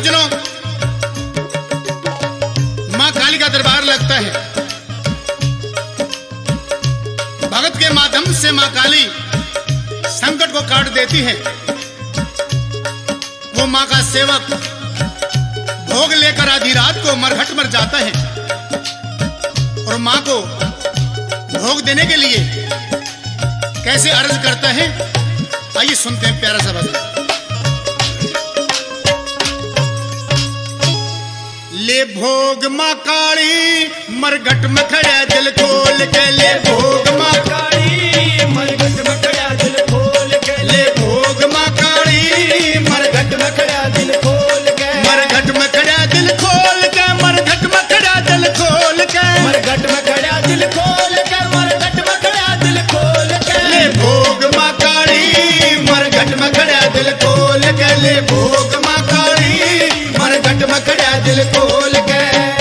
भक्तजनों, मां काली का दरबार लगता है। भगत के माध्यम से मां काली संकट को काट देती है। वो मां का सेवक भोग लेकर आधी रात को मरघट मर जाता है और मां को भोग देने के लिए कैसे अर्ज करता है, आइए सुनते हैं प्यारा सा भजन। ले भोग मां काली मरघट में खड़ा दिल खोल के, ले भोग मां काली मरघट में खड़ा दिल खोल के, ले भोग मां काली मरघट में खड़ा दिल खोल के, मरघट में खड़ा दिल खोल के, मरघट में खड़ा दिल खोल के, मरघट में खड़ा दिल खोल के, मरघट में खड़ा दिल खोल के, ले भोग मां काली मरघट में खड़ा दिल खोल के, ले भोग मां काली मरघट में खड़ा दिल खोल के।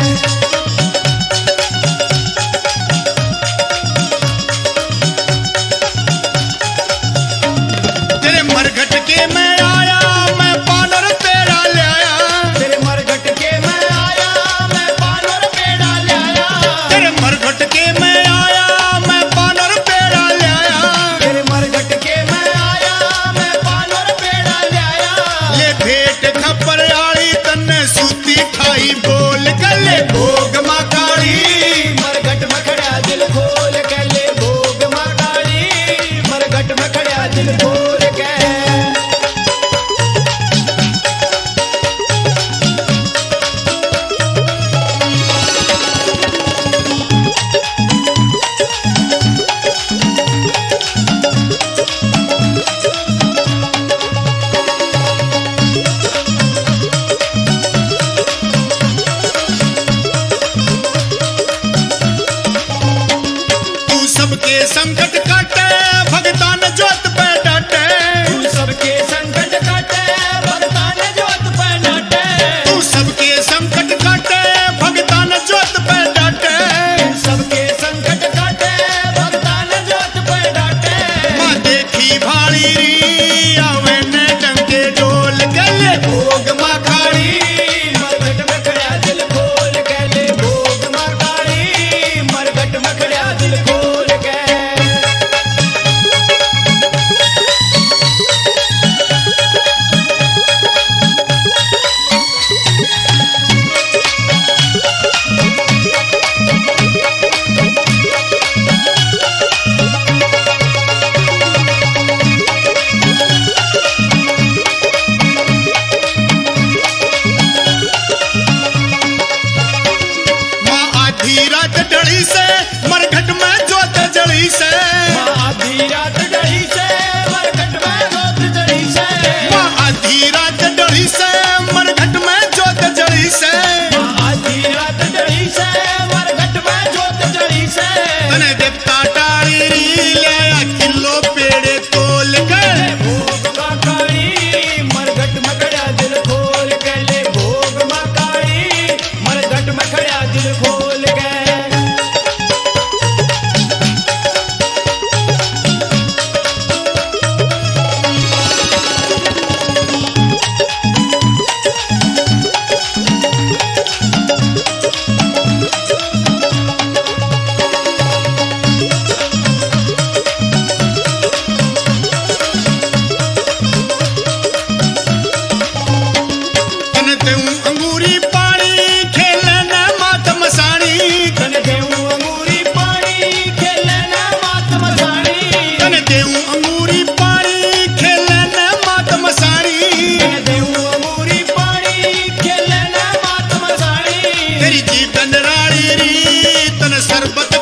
तेरे मरघट के मैं आया, मैं पानर पेड़ा ले आया, तेरे मरघट के मैं आया, मैं पानर पेड़ा ले आया, तेरे मरघट के मैं आया, मैं पानर पेड़ा ले आया, तेरे मरघट के मैं आया, मैं पानर पेड़ा ले आया, ले भेंट खपर आली तन्ने सूती खाई बोल के, ले भोग मां काली मरघट में खड़ा दिल खोल के, ले भोग मां काली मरघट में खड़ा दिल खोल के। तू सबके संकट काटे भगतान जोत पे डाटे, तू सबके संकट काटे भगतान जोत पे डाटे, तू सबके संकट काटे भगतान जोत पे डाटे, तू सबके संकट काटे भगतान जोत पे डाटे, मां देखी भाली री आवे ने डंके डोल के, ले भोग मां काली मरघट में खड़ा दिल खोल के, ले भोग मां काली मरघट में खड़ा दिल खोल के। मां आधी रात डली से मरघट में जोत जली से, मां आधी रात डली से मरघट में जोत जली से, मां आधी रात डली से मरघट में जोत जली से, मां आधी रात डली से मरघट में जोत जली से, तने देवता टाड़ी री ले आया किलो पेड़े तोल के, भोग मां काली मरघट में खड़ा दिल खोल के, ले भोग मां काली मरघट में खड़ा दिल खोल के। तने देऊं अंगूरी पानी खेले न मात मसाणी, तन देऊं अंगूरी पानी खेले ना मात मसाणी, तने देऊं अंगूरी पानी खेले न मात मसाणी, तन देऊं अंगूरी पानी खेले ना मात मसाणी, तेरी जीवन रानी री तन सरबत